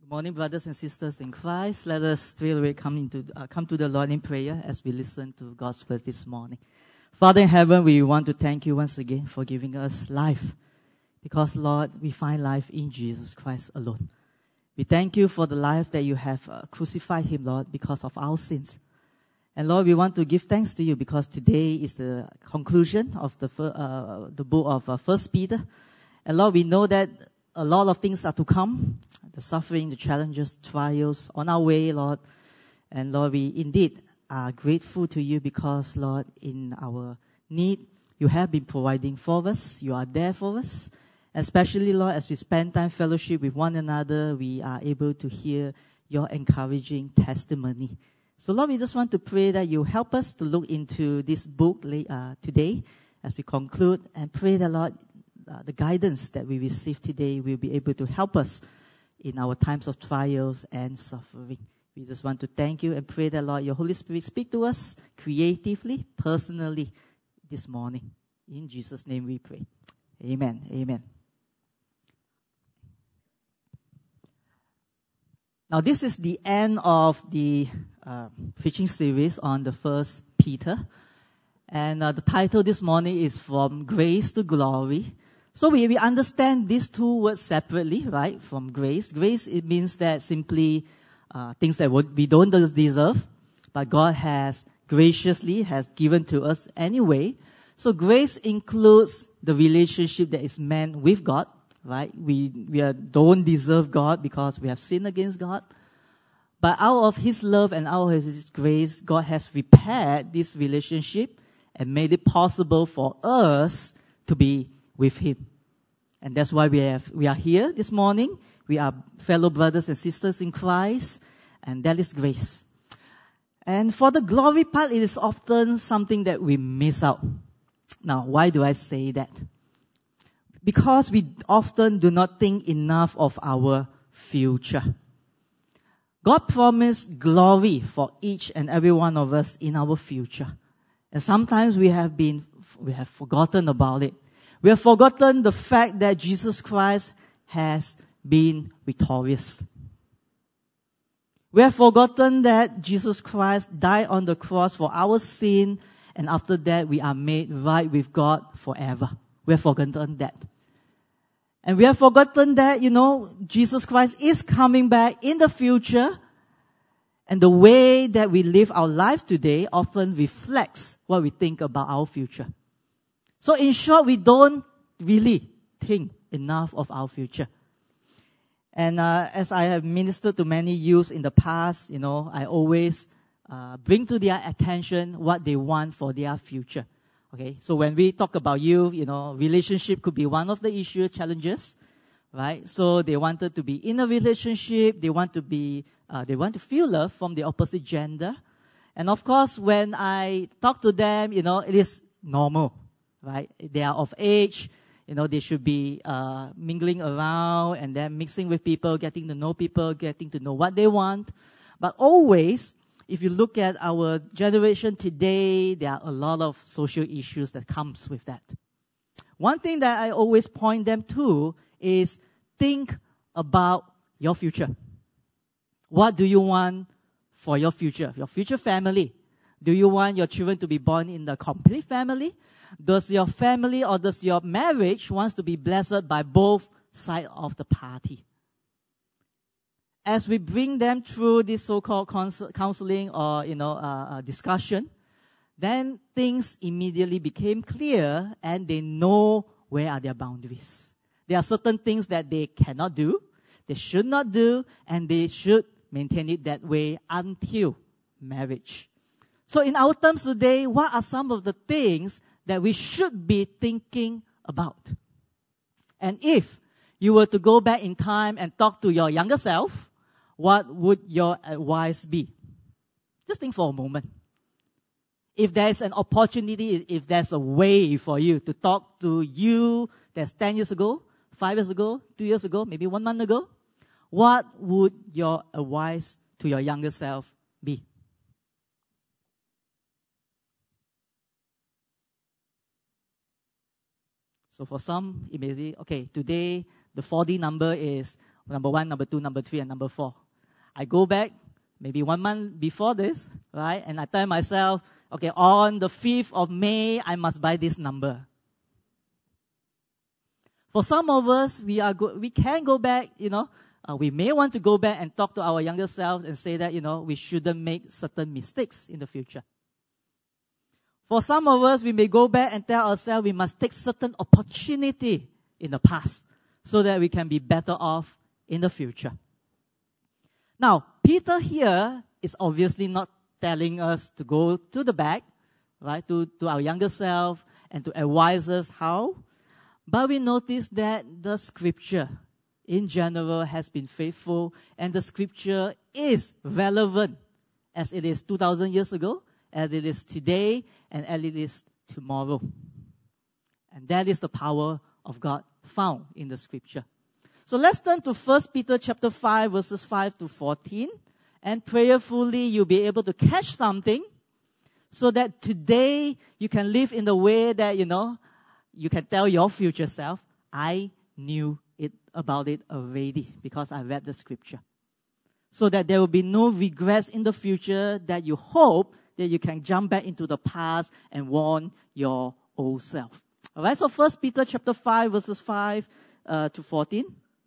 Good morning, brothers and sisters in Christ. Let us straight away come to the Lord in prayer as we listen to God's word this morning. Father in heaven, we want to thank you once again for giving us life. Because, Lord, we find life in Jesus Christ alone. We thank you for the life that you have crucified him, Lord, because of our sins. And Lord, we want to give thanks to you because today is the conclusion of the book of 1 Peter. And Lord, we know that a lot of things are to come. The suffering, the challenges, trials on our way, Lord. And Lord, we indeed are grateful to you because, Lord, in our need, you have been providing for us. You are there for us. Especially, Lord, as we spend time fellowship with one another, we are able to hear your encouraging testimony. So, Lord, we just want to pray that you help us to look into this book today as we conclude and pray that, Lord, the guidance that we receive today will be able to help us in our times of trials and suffering. We just want to thank you and pray that, Lord, your Holy Spirit speak to us creatively, personally this morning. In Jesus' name we pray. Amen. Amen. Now, this is the end of the preaching series on the First Peter. And the title this morning is From Grace to Glory. So we understand these two words separately, right? From grace. Grace, it means that simply things that we don't deserve, but God has graciously has given to us anyway. So grace includes the relationship that is meant with God, right? We don't deserve God because we have sinned against God. But out of His love and out of His grace, God has repaired this relationship and made it possible for us to be with Him. And that's why we are here this morning. We are fellow brothers and sisters in Christ, and that is grace. And for the glory part, it is often something that we miss out. Now, why do I say that? Because we often do not think enough of our future. God promised glory for each and every one of us in our future. And sometimes we have forgotten about it. We have forgotten the fact that Jesus Christ has been victorious. We have forgotten that Jesus Christ died on the cross for our sin, and after that we are made right with God forever. We have forgotten that. And we have forgotten that, Jesus Christ is coming back in the future, and the way that we live our life today often reflects what we think about our future. So in short, we don't really think enough of our future. And as I have ministered to many youth in the past, I always bring to their attention what they want for their future. Okay, so when we talk about youth, relationship could be one of the issue challenges, right? So they wanted to be in a relationship, they want to feel love from the opposite gender. And of course, when I talk to them, it is normal, right? They are of age, they should be mingling around and then mixing with people, getting to know what they want. But always, if you look at our generation today, there are a lot of social issues that comes with that. One thing that I always point them to is think about your future. What do you want for your future family? Do you want your children to be born in the complete family? Does your family or does your marriage wants to be blessed by both sides of the party? As we bring them through this so-called counseling or, discussion, then things immediately became clear and they know where are their boundaries. There are certain things that they cannot do, they should not do, and they should maintain it that way until marriage. So in our terms today, what are some of the things that we should be thinking about? And if you were to go back in time and talk to your younger self, what would your advice be? Just think for a moment. If there's an opportunity, if there's a way for you to talk to you that's 10 years ago, 5 years ago, 2 years ago, maybe 1 month ago, what would your advice to your younger self be? So for some, it may be, okay, today the 4D number is number 1, number 2, number 3, and number 4. I go back maybe 1 month before this, right? And I tell myself, okay, on the 5th of May, I must buy this number. For some of us, we can go back, we may want to go back and talk to our younger selves and say that, we shouldn't make certain mistakes in the future. For some of us, we may go back and tell ourselves we must take certain opportunity in the past so that we can be better off in the future. Now, Peter here is obviously not telling us to go to the back, right, to our younger self and to advise us how. But we notice that the scripture in general has been faithful, and the scripture is relevant as it is 2,000 years ago, as it is today, and as it is tomorrow. And that is the power of God found in the scripture. So let's turn to 1 Peter chapter 5, verses 5 to 14, and prayerfully you'll be able to catch something so that today you can live in the way that, you can tell your future self, I knew about it already because I read the scripture. So that there will be no regrets in the future, that you hope that you can jump back into the past and warn your old self. Alright, so 1 Peter chapter 5, verses 5 to 14.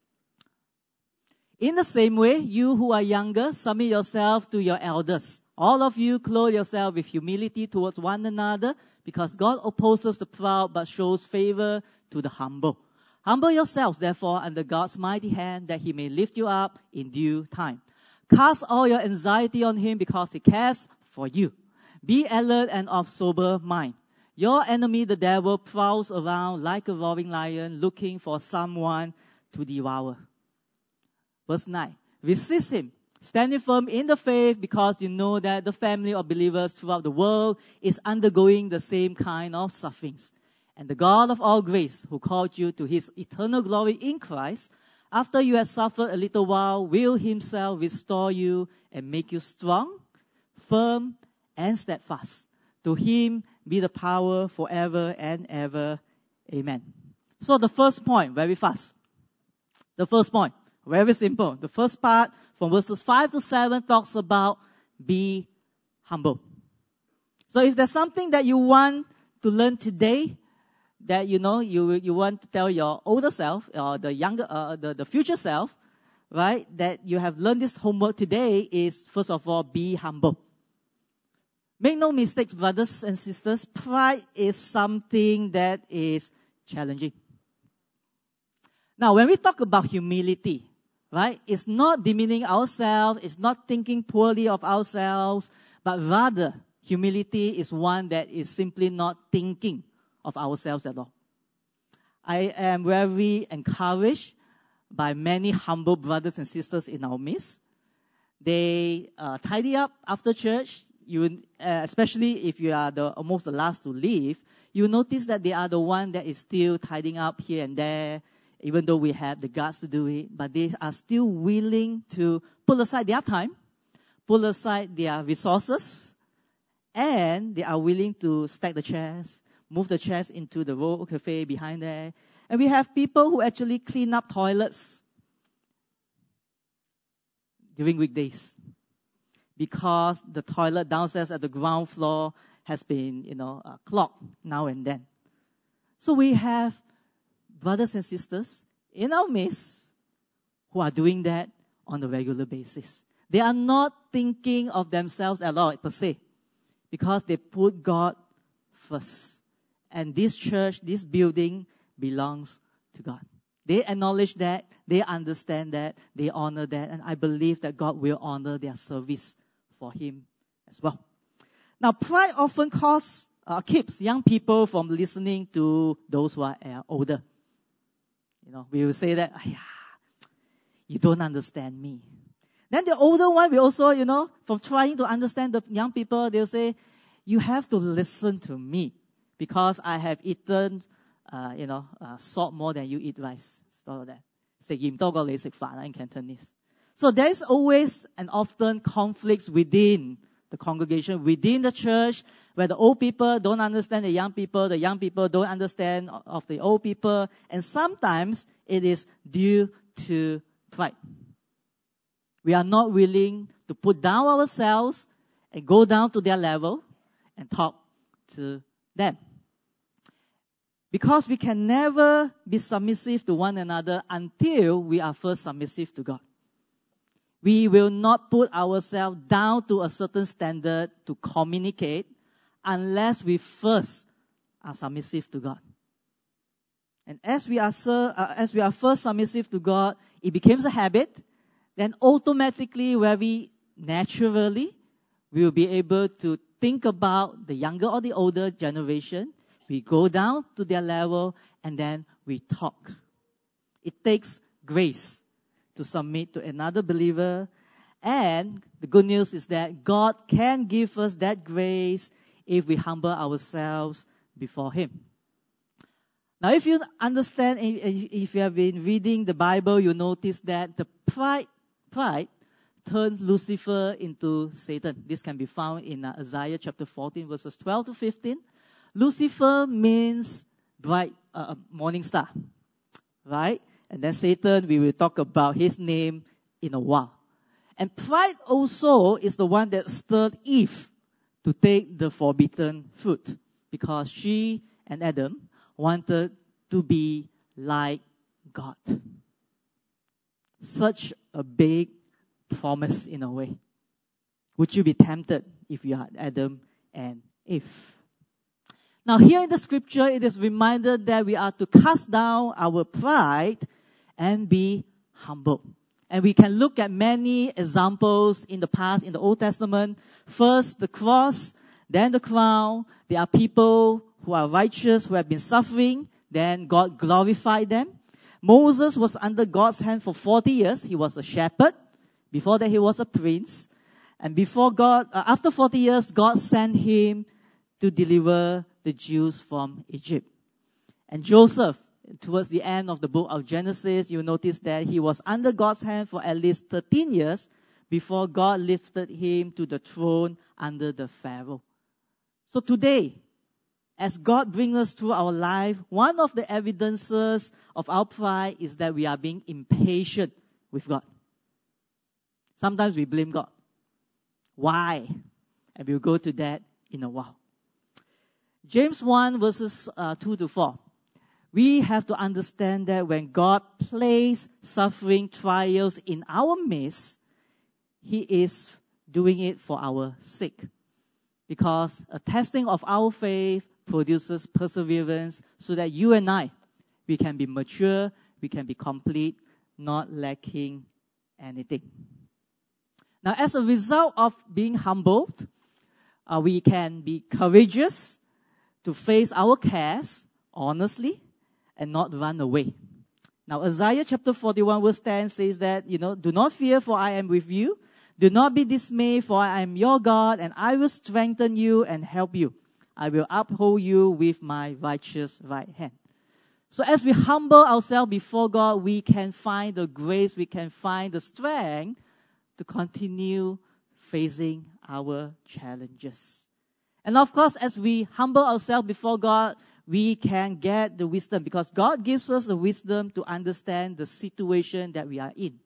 In the same way, you who are younger, submit yourself to your elders. All of you clothe yourself with humility towards one another, because God opposes the proud but shows favor to the humble. Humble yourselves, therefore, under God's mighty hand, that he may lift you up in due time. Cast all your anxiety on him, because he cares for you. Be alert and of sober mind. Your enemy, the devil, prowls around like a roaring lion, looking for someone to devour. Verse 9. Resist him, standing firm in the faith, because you know that the family of believers throughout the world is undergoing the same kind of sufferings. And the God of all grace, who called you to his eternal glory in Christ, after you have suffered a little while, will himself restore you and make you strong, firm, and steadfast. To him be the power forever and ever. Amen. So the first point, very fast. The first point, very simple. The first part from verses 5 to 7 talks about be humble. So is there something that you want to learn today that you want to tell your older self or the younger the future self, right? That you have learned this homework today is, first of all, be humble. Make no mistakes, brothers and sisters. Pride is something that is challenging. Now, when we talk about humility, right, it's not demeaning ourselves, it's not thinking poorly of ourselves, but rather humility is one that is simply not thinking of ourselves at all. I am very encouraged by many humble brothers and sisters in our midst. They tidy up after church. Especially if you are almost the last to leave, you notice that they are the one that is still tidying up here and there, even though we have the guts to do it. But they are still willing to pull aside their time, pull aside their resources, and they are willing to stack the chairs, move the chairs into the Royal Cafe behind there. And we have people who actually clean up toilets during weekdays, because the toilet downstairs at the ground floor has been, clogged now and then. So we have brothers and sisters in our midst who are doing that on a regular basis. They are not thinking of themselves at all, per se, because they put God first. And this church, this building belongs to God. They acknowledge that, they understand that, they honor that, and I believe that God will honor their service for him as well. Now, pride often keeps young people from listening to those who are older. We will say that, you don't understand me. Then the older one will also, from trying to understand the young people, they'll say, you have to listen to me because I have eaten, salt more than you eat rice. All of that. 食鹽多過你食飯 in Cantonese. So there is always and often conflicts within the congregation, within the church, where the old people don't understand the young people don't understand of the old people, and sometimes it is due to pride. We are not willing to put down ourselves and go down to their level and talk to them. Because we can never be submissive to one another until we are first submissive to God. We will not put ourselves down to a certain standard to communicate unless we first are submissive to God. And as we are first submissive to God, it becomes a habit. Then automatically, very naturally, we will be able to think about the younger or the older generation. We go down to their level and then we talk. It takes grace to submit to another believer. And the good news is that God can give us that grace if we humble ourselves before Him. Now, if you understand, if you have been reading the Bible, you notice that the pride turned Lucifer into Satan. This can be found in Isaiah chapter 14, verses 12 to 15. Lucifer means bright morning star, right? And then Satan, we will talk about his name in a while. And pride also is the one that stirred Eve to take the forbidden fruit, because she and Adam wanted to be like God. Such a big promise in a way. Would you be tempted if you are Adam and Eve? Now here in the scripture, it is reminded that we are to cast down our pride and be humble. And we can look at many examples in the past, in the Old Testament. First, the cross, then the crown. There are people who are righteous, who have been suffering. Then God glorified them. Moses was under God's hand for 40 years. He was a shepherd. Before that, he was a prince. And after 40 years, God sent him to deliver the Jews from Egypt. And Joseph, towards the end of the book of Genesis, you notice that he was under God's hand for at least 13 years before God lifted him to the throne under the Pharaoh. So today, as God brings us through our life, one of the evidences of our pride is that we are being impatient with God. Sometimes we blame God. Why? And we'll go to that in a while. James 1 verses 2 to 4. We have to understand that when God places suffering, trials in our midst, He is doing it for our sake. Because a testing of our faith produces perseverance so that you and I, we can be mature, we can be complete, not lacking anything. Now, as a result of being humbled, we can be courageous to face our cares honestly and not run away. Now, Isaiah chapter 41 verse 10 says that, do not fear, for I am with you. Do not be dismayed, for I am your God, and I will strengthen you and help you. I will uphold you with my righteous right hand. So as we humble ourselves before God, we can find the grace, we can find the strength to continue facing our challenges. And of course, as we humble ourselves before God, we can get the wisdom, because God gives us the wisdom to understand the situation that we are in.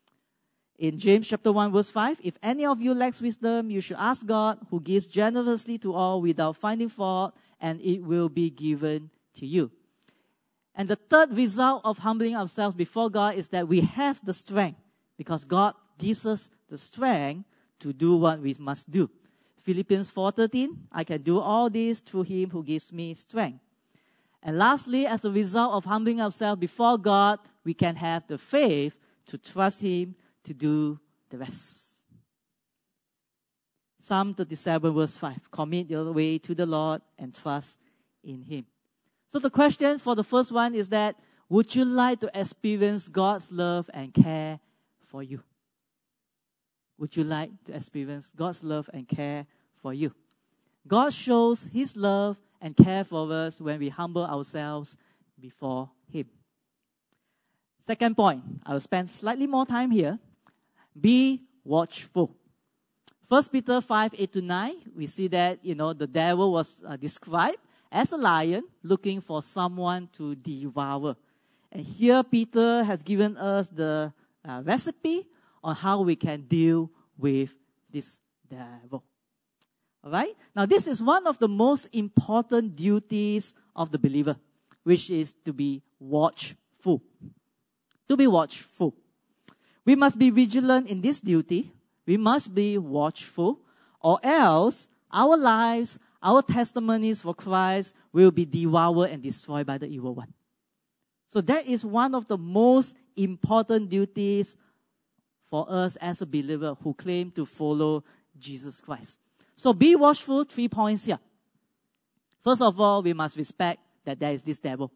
In James chapter 1 verse 5, if any of you lacks wisdom, you should ask God, who gives generously to all without finding fault, and it will be given to you. And the third result of humbling ourselves before God is that we have the strength, because God gives us the strength to do what we must do. Philippians 4:13, I can do all this through Him who gives me strength. And lastly, as a result of humbling ourselves before God, we can have the faith to trust Him to do the rest. Psalm 37 verse 5, commit your way to the Lord and trust in Him. So the question for the first one is that, would you like to experience God's love and care for you? Would you like to experience God's love and care for you? God shows His love and care for us when we humble ourselves before Him. Second point, I will spend slightly more time here. Be watchful. 1 Peter 5:8-9, we see that, the devil was described as a lion looking for someone to devour. And here Peter has given us the recipe on how we can deal with this devil. All right? Now, this is one of the most important duties of the believer, which is to be watchful. To be watchful. We must be vigilant in this duty. We must be watchful, or else our lives, our testimonies for Christ will be devoured and destroyed by the evil one. So that is one of the most important duties for us as a believer who claim to follow Jesus Christ. So be watchful, 3 points here. First of all, we must respect that there is this devil.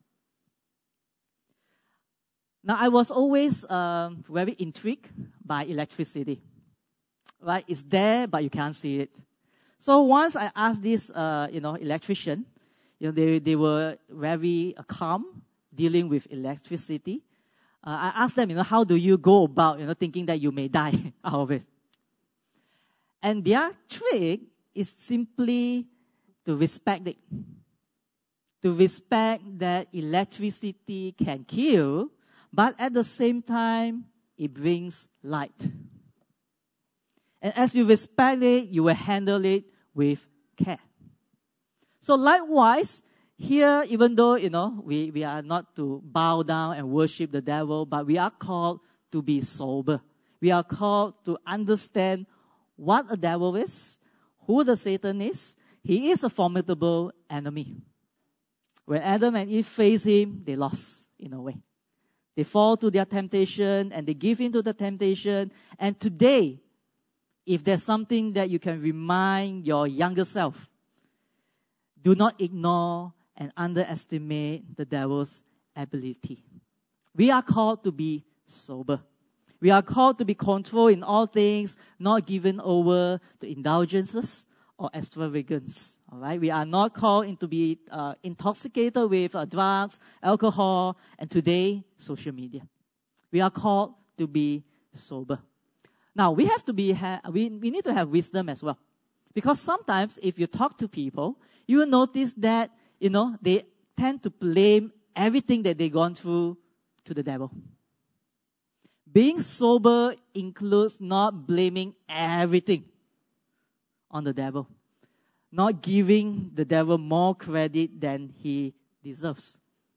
Now, I was always very intrigued by electricity. Right? It's there, but you can't see it. So once I asked this, electrician, they were very calm dealing with electricity. I asked them, how do you go about, thinking that you may die out of it? And their trick is simply to respect it. To respect that electricity can kill, but at the same time, it brings light. And as you respect it, you will handle it with care. So likewise, here, even though, we are not to bow down and worship the devil, but we are called to be sober. We are called to understand what a devil is, who the Satan is. He is a formidable enemy. When Adam and Eve faced him, they lost in a way. They fall to their temptation and they give in to the temptation. And today, if there's something that you can remind your younger self, do not ignore and underestimate the devil's ability. We are called to be sober. We are called to be controlled in all things, not given over to indulgences or extravagance. All right, we are not called to be intoxicated with drugs, alcohol, and today social media. We are called to be sober. Now we have to be we need to have wisdom as well, because sometimes if you talk to people, you will notice that they tend to blame everything that they've gone through to the devil. Being sober includes not blaming everything on the devil, not giving the devil more credit than he deserves.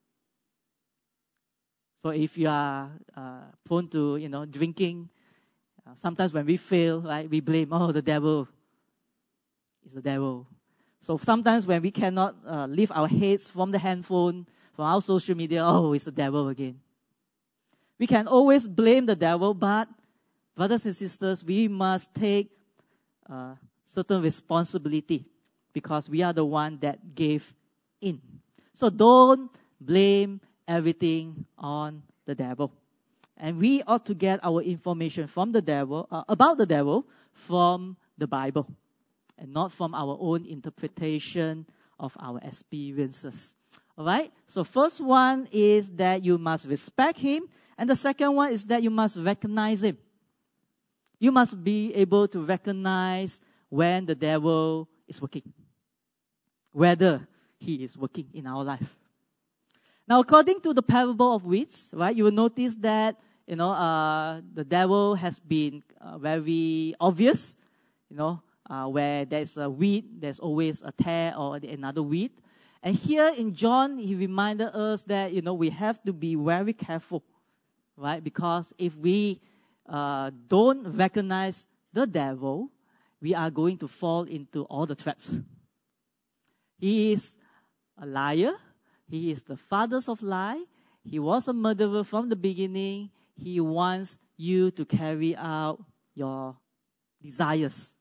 So if you are prone to, drinking, sometimes when we fail, right, we blame, the devil is the devil. So sometimes when we cannot lift our heads from the handphone, from our social media, it's the devil again. We can always blame the devil, but brothers and sisters, we must take certain responsibility because we are the one that gave in. So don't blame everything on the devil. And we ought to get our information from the devil, about the devil, from the Bible, and not from our own interpretation of our experiences. All right? So first one is that you must respect him. And the second one is that you must recognize him. You must be able to recognize when the devil is working, whether he is working in our life. Now, according to the parable of weeds, right, you will notice that, the devil has been very obvious. Where there's a weed, there's always a tare or another weed. And here in John, he reminded us that, we have to be very careful, right? Because if we don't recognize the devil, we are going to fall into all the traps. He is a liar. He is the father of lie. He was a murderer from the beginning. He wants you to carry out your desires.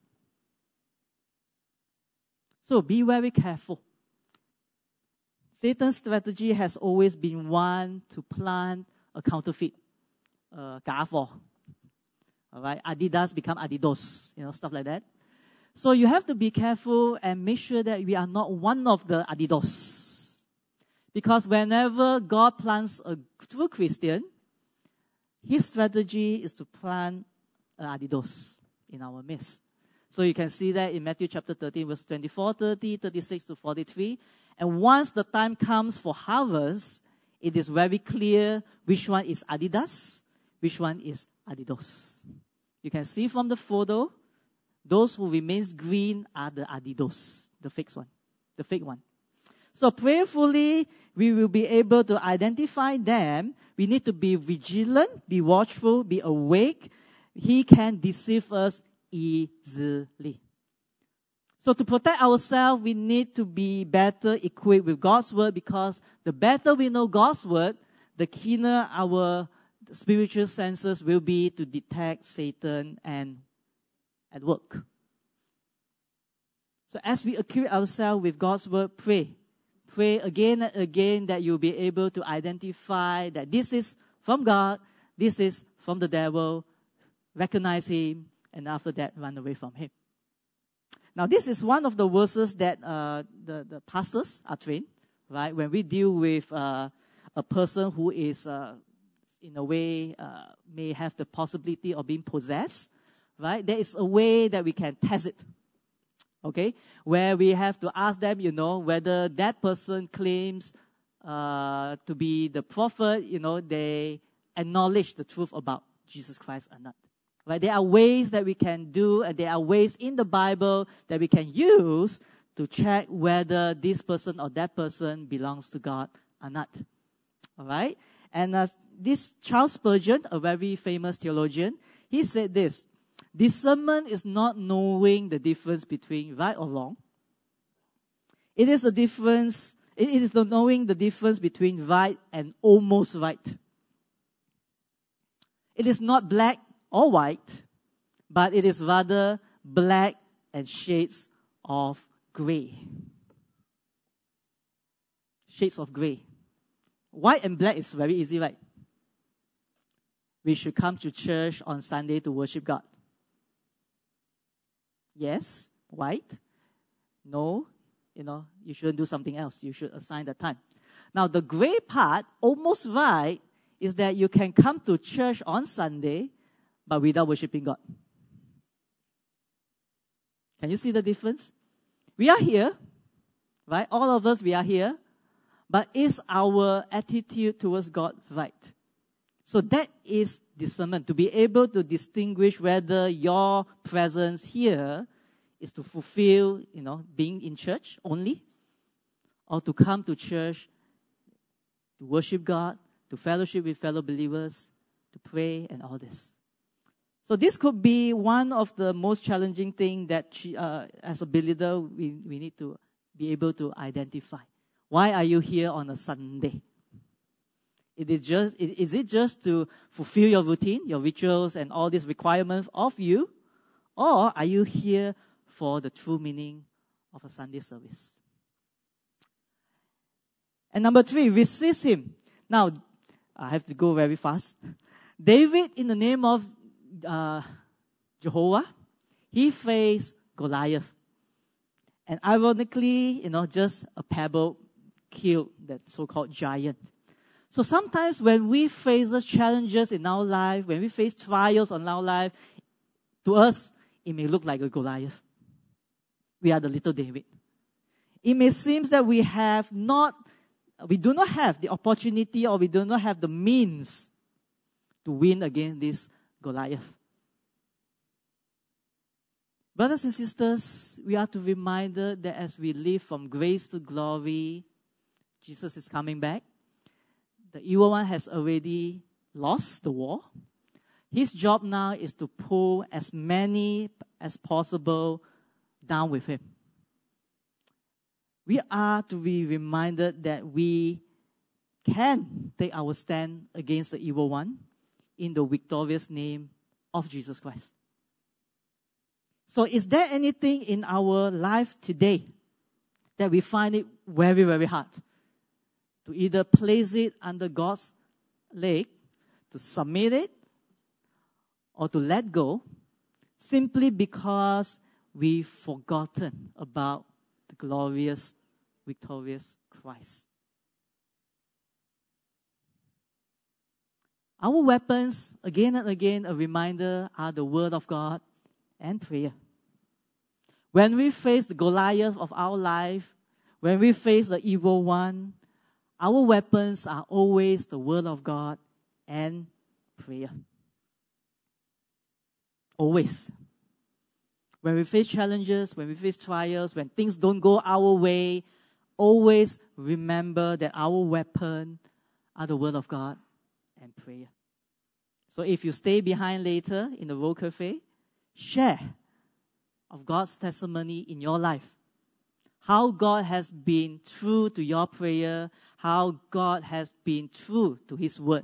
So be very careful. Satan's strategy has always been one to plant a counterfeit, Gafor. All right, Adidas become Adidas, stuff like that. So you have to be careful and make sure that we are not one of the Adidas. Because whenever God plants a true Christian, his strategy is to plant Adidas in our midst. So you can see that in Matthew chapter 13, verse 24, 30, 36 to 43. And once the time comes for harvest, it is very clear which one is Adidas, which one is Adidas. You can see from the photo, those who remains green are the Adidas, the fake one. So prayerfully, we will be able to identify them. We need to be vigilant, be watchful, be awake. He can deceive us easily. So to protect ourselves, we need to be better equipped with God's word, because the better we know God's word, the keener our spiritual senses will be to detect Satan and at work. So as we equip ourselves with God's word, pray. Pray again and again that you'll be able to identify that this is from God, this is from the devil, recognize him, and after that, run away from him. Now, this is one of the verses that the pastors are trained, right? When we deal with a person who is, in a way, may have the possibility of being possessed, right? There is a way that we can test it, okay? Where we have to ask them, whether that person claims to be the prophet, they acknowledge the truth about Jesus Christ or not. Right? There are ways that we can do, and there are ways in the Bible that we can use to check whether this person or that person belongs to God or not. All right? And this Charles Spurgeon, a very famous theologian, he said this: discernment is not knowing the difference between right or wrong. It is the knowing the difference between right and almost right. It is not black or white, but it is rather black and shades of gray. Shades of gray. White and black is very easy, right? We should come to church on Sunday to worship God. Yes, white. No, you shouldn't do something else. You should assign the time. Now, the gray part, almost right, is that you can come to church on Sunday, but without worshiping God. Can you see the difference? We are here, right? All of us, we are here. But is our attitude towards God right? So that is discernment, to be able to distinguish whether your presence here is to fulfill, being in church only, or to come to church to worship God, to fellowship with fellow believers, to pray, and all this. So this could be one of the most challenging things that as a believer we need to be able to identify. Why are you here on a Sunday? Is it just to fulfill your routine, your rituals, and all these requirements of you? Or are you here for the true meaning of a Sunday service? And number 3, resist him. Now, I have to go very fast. David, in the name of Jehovah, he faced Goliath. And ironically, just a pebble killed that so-called giant. So sometimes when we face challenges in our life, when we face trials in our life, to us, it may look like a Goliath. We are the little David. It may seem that we do not have the opportunity, or we do not have the means to win against this Goliath. Brothers and sisters, we are to be reminded that as we live from grace to glory, Jesus is coming back. The evil one has already lost the war. His job now is to pull as many as possible down with him. We are to be reminded that we can take our stand against the evil one in the victorious name of Jesus Christ. So is there anything in our life today that we find it very, very hard to either place it under God's leg, to submit it, or to let go, simply because we've forgotten about the glorious, victorious Christ? Our weapons, again and again, a reminder, are the Word of God and prayer. When we face the Goliath of our life, when we face the evil one, our weapons are always the Word of God and prayer. always. When we face challenges, when we face trials, when things don't go our way, always remember that our weapon are the Word of God and prayer. So if you stay behind later in the Road Cafe, share of God's testimony in your life. How God has been true to your prayer, how God has been true to His Word.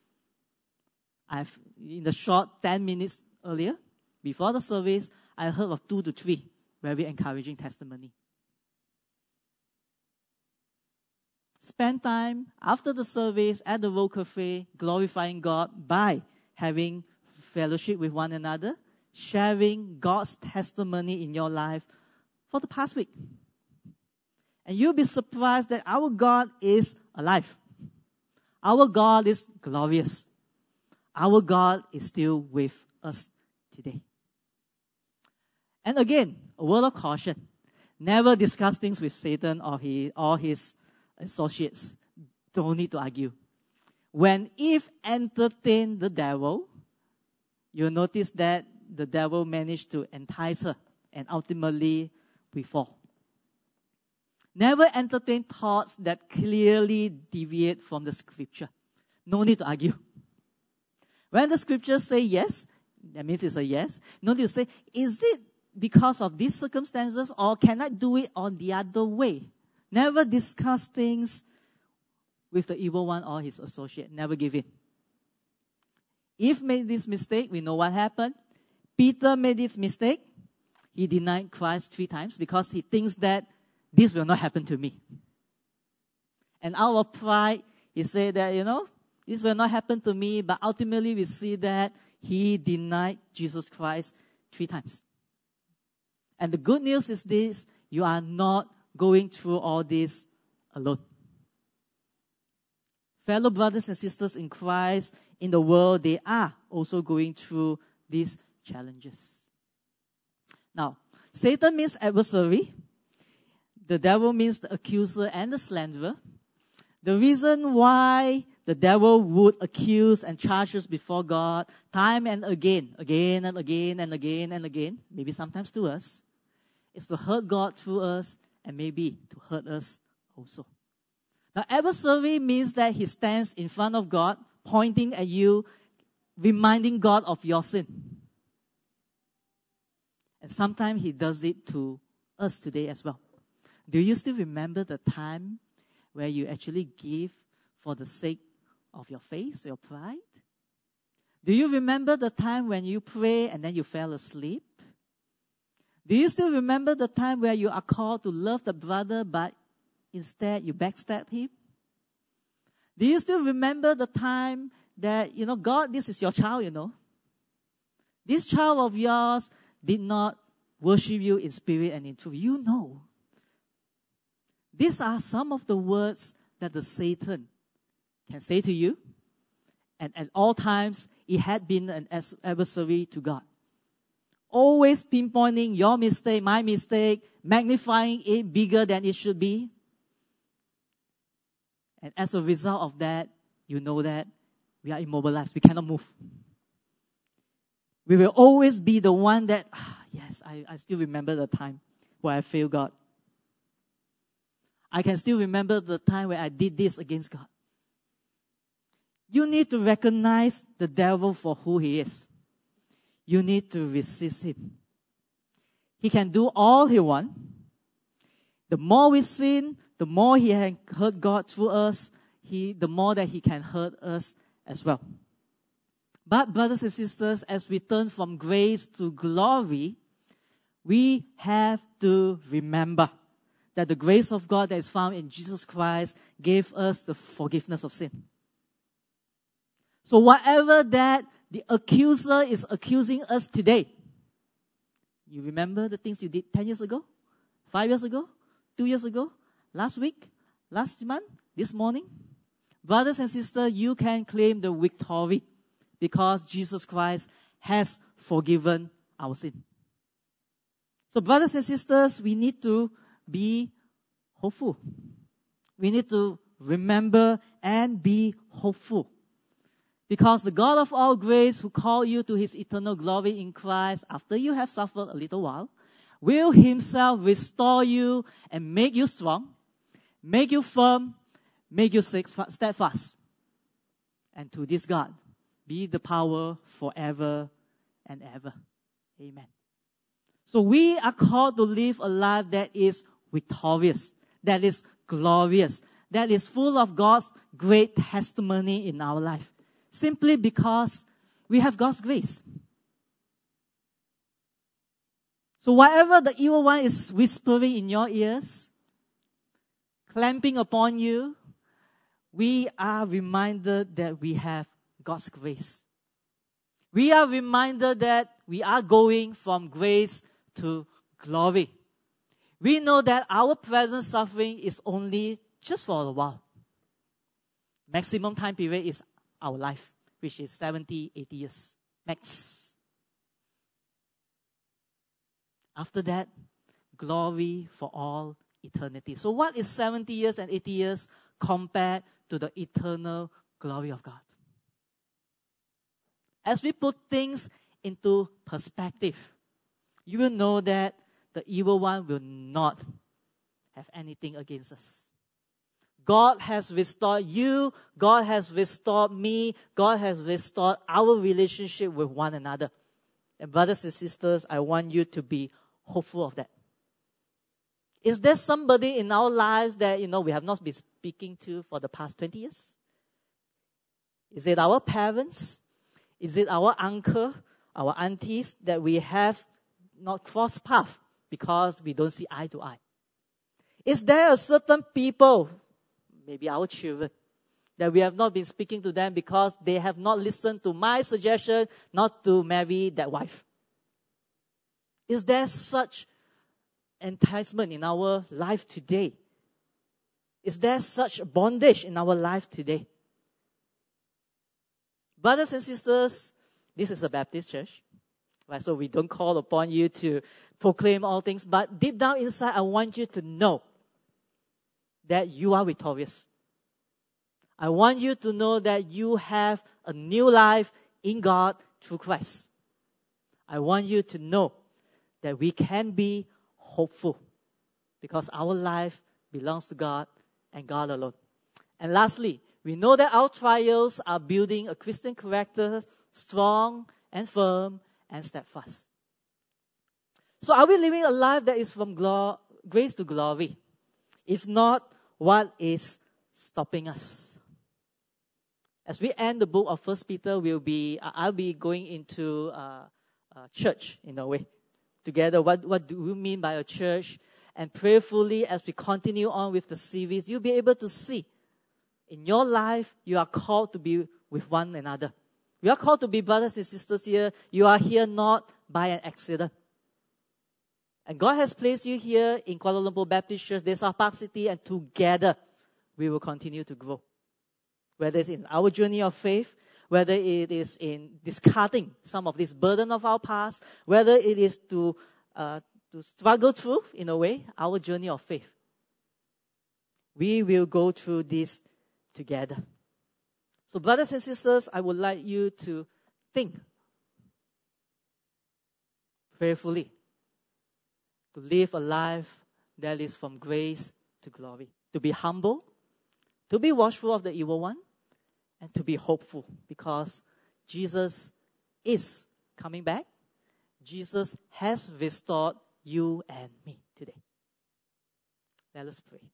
In the short 10 minutes earlier, before the service, I heard of 2 to 3 very encouraging testimony. Spend time after the service at the Road Cafe, glorifying God by having fellowship with one another, sharing God's testimony in your life for the past week. And you'll be surprised that our God is alive. Our God is glorious. Our God is still with us today. And again, a word of caution. Never discuss things with Satan or his associates. Don't need to argue. When Eve entertained the devil, you'll notice that the devil managed to entice her and ultimately we fall. Never entertain thoughts that clearly deviate from the scripture. No need to argue. When the scriptures say yes, that means it's a yes. No need to say, is it because of these circumstances or can I do it on the other way? Never discuss things with the evil one or his associate. Never give in. Eve made this mistake. We know what happened. Peter made this mistake. He denied Christ 3 times because he thinks that this will not happen to me. And out of pride, he said that, this will not happen to me. But ultimately, we see that he denied Jesus Christ 3 times. And the good news is this: you are not going through all this alone. Fellow brothers and sisters in Christ in the world, they are also going through these challenges. Now, Satan means adversary. The devil means the accuser and the slanderer. The reason why the devil would accuse and charge us before God time and again and again, maybe sometimes to us, is to hurt God through us and maybe to hurt us also. Now, adversary means that he stands in front of God, pointing at you, reminding God of your sin. And sometimes he does it to us today as well. Do you still remember the time where you actually give for the sake of your faith, your pride? Do you remember the time when you pray and then you fell asleep? Do you still remember the time where you are called to love the brother but instead you backstab him? Do you still remember the time that, God, this is your child, This child of yours did not worship you in spirit and in truth. You know. These are some of the words that the Satan can say to you. And at all times, it had been an adversary to God. Always pinpointing your mistake, my mistake, magnifying it bigger than it should be. And as a result of that, you know that we are immobilized. We cannot move. We will always be the one that, yes, I still remember the time where I failed God. I can still remember the time where I did this against God. You need to recognize the devil for who he is. You need to resist him. He can do all he wants. The more we sin, the more he can hurt God through us, the more that he can hurt us as well. But brothers and sisters, as we turn from grace to glory, we have to remember that the grace of God that is found in Jesus Christ gave us the forgiveness of sin. So whatever that the accuser is accusing us today, you remember the things you did 10 years ago, 5 years ago, 2 years ago, last week, last month, this morning? Brothers and sisters, you can claim the victory because Jesus Christ has forgiven our sin. So brothers and sisters, we need to be hopeful. We need to remember and be hopeful. Because the God of all grace, who called you to his eternal glory in Christ, after you have suffered a little while, will himself restore you and make you strong, make you firm, make you steadfast. And to this God be the power forever and ever. Amen. So we are called to live a life that is victorious, that is glorious, that is full of God's great testimony in our life. Simply because we have God's grace. So whatever the evil one is whispering in your ears, clamping upon you, we are reminded that we have God's grace. We are reminded that we are going from grace to glory. We know that our present suffering is only just for a while. Maximum time period is our life, which is 70, 80 years, max. After that, glory for all eternity. So what is 70 years and 80 years compared to the eternal glory of God? As we put things into perspective, you will know that the evil one will not have anything against us. God has restored you. God has restored me. God has restored our relationship with one another. And brothers and sisters, I want you to be hopeful of that. Is there somebody in our lives that, we have not been speaking to for the past 20 years? Is it our parents? Is it our uncle, our aunties that we have not crossed paths because we don't see eye to eye? Is there a certain people, maybe our children, that we have not been speaking to them because they have not listened to my suggestion not to marry that wife? Is there such enticement in our life today? Is there such bondage in our life today? Brothers and sisters, this is a Baptist church, right? So we don't call upon you to proclaim all things, but deep down inside, I want you to know that you are victorious. I want you to know that you have a new life in God through Christ. I want you to know that we can be hopeful because our life belongs to God and God alone. And lastly, we know that our trials are building a Christian character, strong and firm and steadfast. So are we living a life that is from grace to glory? If not, what is stopping us? As we end the book of 1 Peter, I'll be going into church in a way. Together, what do we mean by a church? And prayerfully, as we continue on with the series, you'll be able to see in your life, you are called to be with one another. You are called to be brothers and sisters here. You are here not by an accident. And God has placed you here in Kuala Lumpur Baptist Church, Desa Park City, and together we will continue to grow. Whether it's in our journey of faith, whether it is in discarding some of this burden of our past, whether it is to struggle through, in a way, our journey of faith. We will go through this together. So brothers and sisters, I would like you to think prayerfully to live a life that is from grace to glory. To be humble, to be watchful of the evil one, and to be hopeful because Jesus is coming back. Jesus has restored you and me today. Let us pray.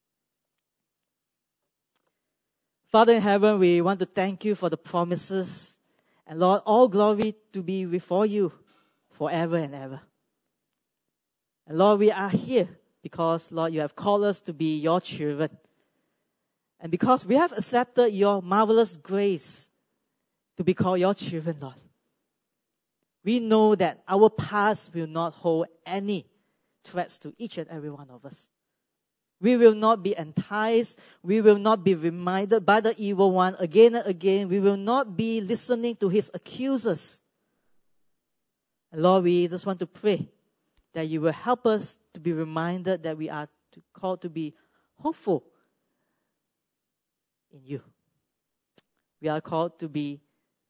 Father in heaven, we want to thank you for the promises. And Lord, all glory to be before you forever and ever. And Lord, we are here because, Lord, you have called us to be your children. And because we have accepted your marvelous grace to be called your children, Lord, we know that our past will not hold any threats to each and every one of us. We will not be enticed. We will not be reminded by the evil one again and again. We will not be listening to his accusers. And Lord, we just want to pray that you will help us to be reminded that we are called to be hopeful in you. We are called to be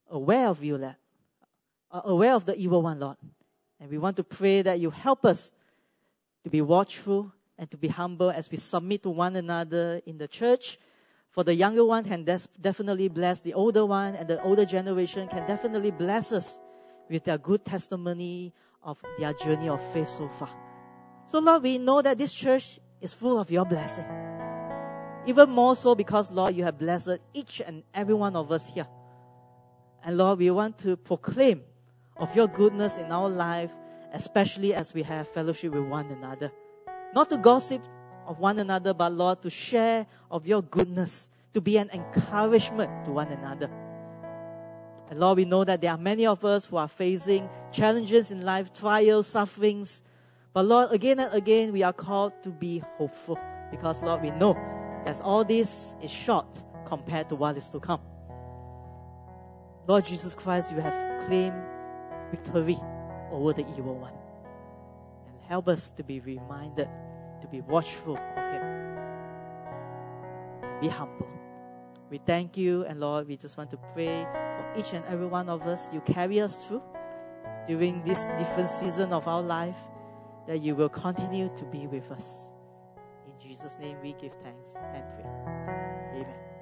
aware of you, Lord, aware of the evil one, Lord. And we want to pray that you help us to be watchful and to be humble as we submit to one another in the church. For the younger one can definitely bless the older one, and the older generation can definitely bless us with their good testimony of their journey of faith so far. So Lord, we know that this church is full of your blessing. Even more so because, Lord, you have blessed each and every one of us here. And Lord, we want to proclaim of your goodness in our life, especially as we have fellowship with one another. Not to gossip of one another, but Lord, to share of your goodness, to be an encouragement to one another. And Lord, we know that there are many of us who are facing challenges in life, trials, sufferings. But Lord, again and again, we are called to be hopeful. Because Lord, we know that all this is short compared to what is to come. Lord Jesus Christ, you have claimed victory over the evil one. And help us to be reminded, to be watchful of him. Be humble. We thank you, and Lord, we just want to pray for each and every one of us. You carry us through during this different season of our life, that you will continue to be with us. In Jesus' name we give thanks and pray. Amen.